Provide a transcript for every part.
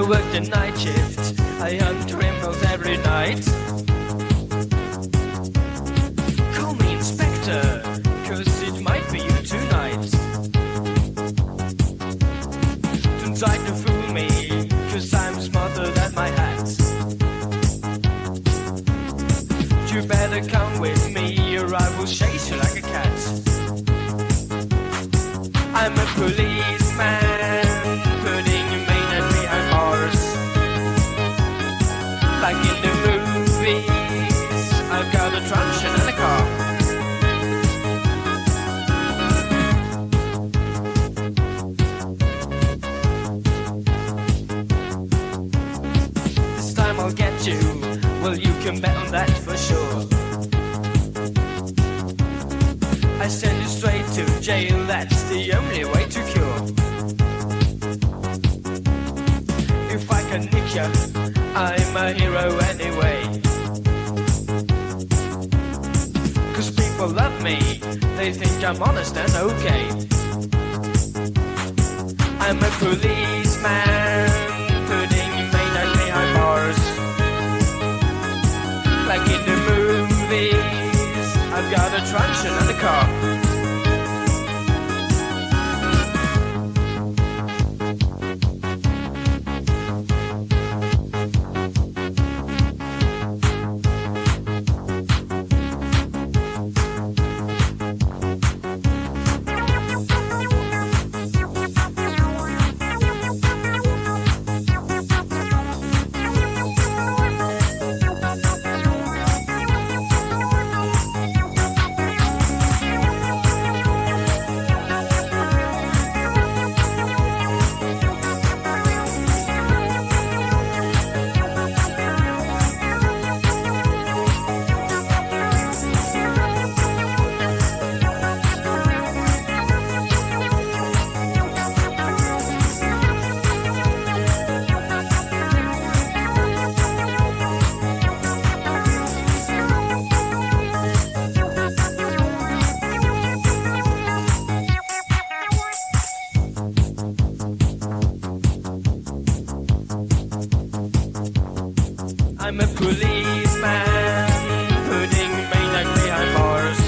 work the night shift, I hunt criminals every night. Call me Inspector, 'cause it might be you tonight. Don't try to fool me, 'cause I'm smarter than my hat. You better come with me, or I will chase you like a cat. I'm a policeman, putting your main behind bars. Like in the movies, I've got a truncheon and a car. This time I'll get you, well you can bet on that for sure. I send you straight to jail, that's the only way to cure. If I can nick you, I'm a hero anyway. 'Cause people love me, they think I'm honest and okay. I'm a policeman, putting main behind bars. Like in the movies, I've got a truncheon and a car. I'm a policeman, putting maniac behind bars.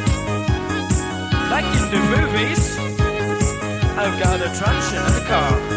Like in the movies, I've got a truncheon and a car.